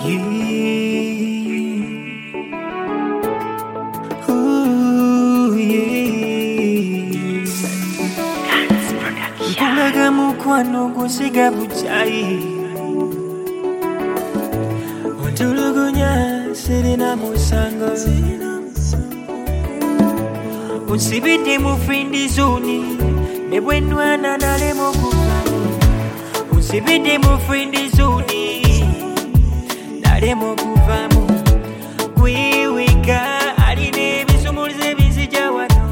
Yeah. Ooh, yeah. Nkulaga mukwano gusiga buchayi ontulugunya sirina musango unsibidde mu friend zone ne bwenwana nalema okuvamu unsibidde mu friend zone nalema okuvamu gwiwika alina ebisumuluzo ebinzija wano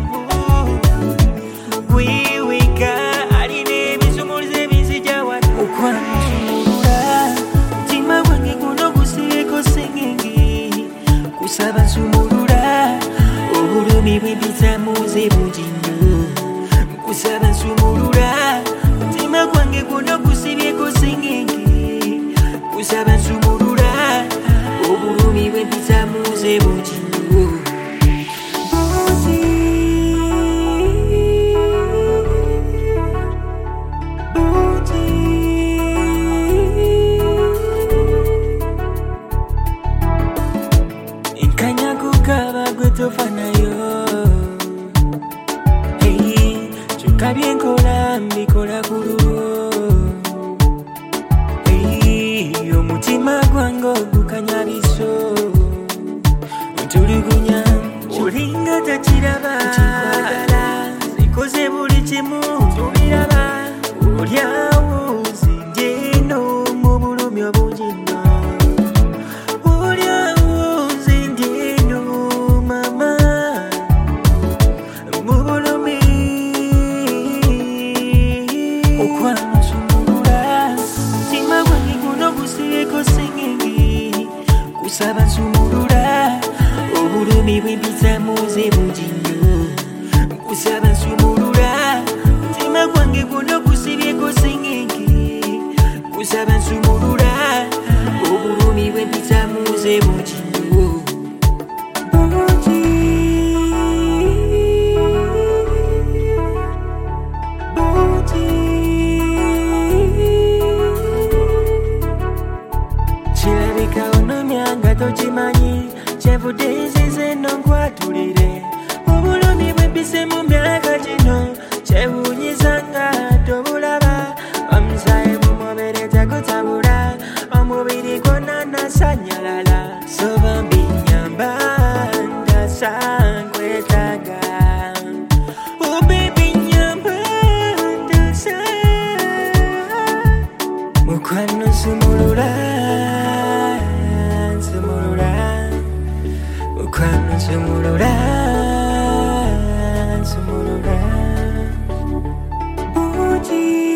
gwiwika alina ebisumuluzo ebinzija wano okwansumulula mutima gwange guno gusireko sengenge kusaba nsumulula obulumi bwempitamuze bugino kusaba nsumulula mutima gwange guno gusibyeko sengenge kusaba nsumulula obulumi bwempitamuze bugino nkanya kukaba gwe tofanayo hey, kyokka byenkola mbikola ku lulwo hey, omutima gwange ogukanya biso ontulugunya olinga takiraba zikoze buli kimu tubiraba olyawo nzije no mu bulumi obungi nno olyawo nzije no mama mu bulumi okwansumulula mutima gwange guno gusireko sengenge kusaba nsumulula obulumi bwempitamuze bugino kusaba nsumulula mutima gwange guno gusibyeko sengenge kusaba nsumulula obulumi bwempitamuze bugino kirabika onomyanga tokimanyi kyenvudde nzize no nkwatulire obulumi bwempise mu myaka gino kyewuunyizanga tobulaba omusaayi mu mubiri tegutabula omubiri gwonna nasanyalala so bambi nyamba ndasa nkwetaaga oh baby nyamba ndasa mukwano nsumulula nsumulula mukwano nsumulula nsumulula Buji